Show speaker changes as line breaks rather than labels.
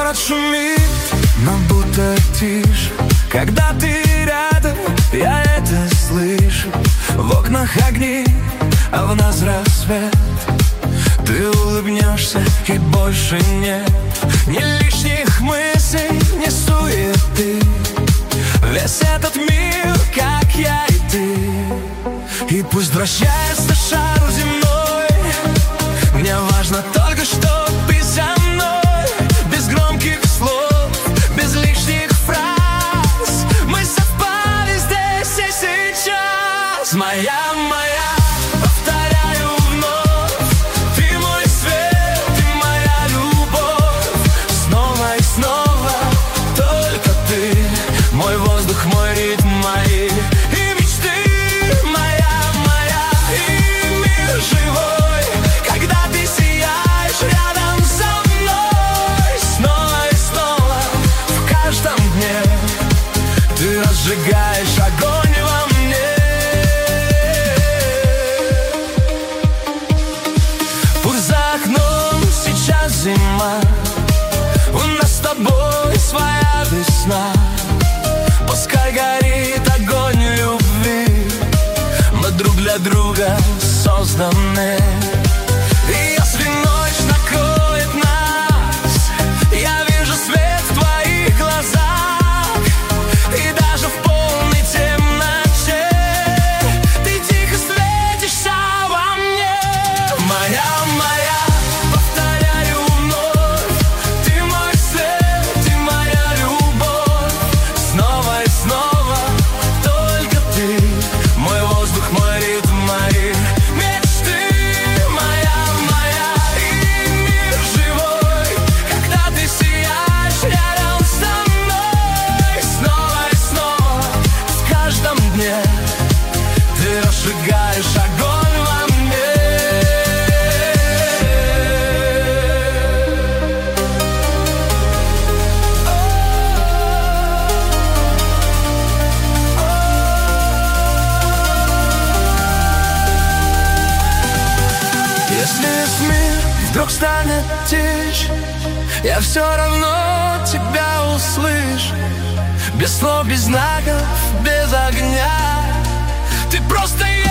Город шумит, но будто тише. Когда ты рядом, я это слышу. В окнах огни, а в нас рассвет. Ты улыбнешься, и больше нет ни лишних мыслей, ни суеты. Весь этот мир, как я и ты. И пусть вращается шар земной, мне важно только, что ты со мной. Без громких слов, без лишних фраз, мы совпали здесь и сейчас. Моя, повторяю вновь, ты мой свет, ты моя любовь. Снова и снова только ты, мой воздух, мой ритм, мои и мечты. Моя, и мир живой, когда ты сияешь рядом со мной. Снова и снова в каждом дне ты разжигаешь огонь во мне. Пусть за окном сейчас зима, у нас с тобой своя весна. Пускай горит огонь любви, мы друг для друга созданы. И если ночь накроет нас, я вижу свет в твоих глазах. И даже в полной темноте ты тихо светишься во мне. Моя, повторяю вновь, ты мой свет, ты моя любовь. Снова и снова только ты, мой воздух, мой ритм, мои мечты. Моя, и мир живой, когда ты сияешь рядом со мной. Снова и снова в каждом дне ты разжигаешь огонь во мне. Если весь мир вдруг станет тише, я все равно тебя услышу. Без слов, без знаков, без огня, ты просто я.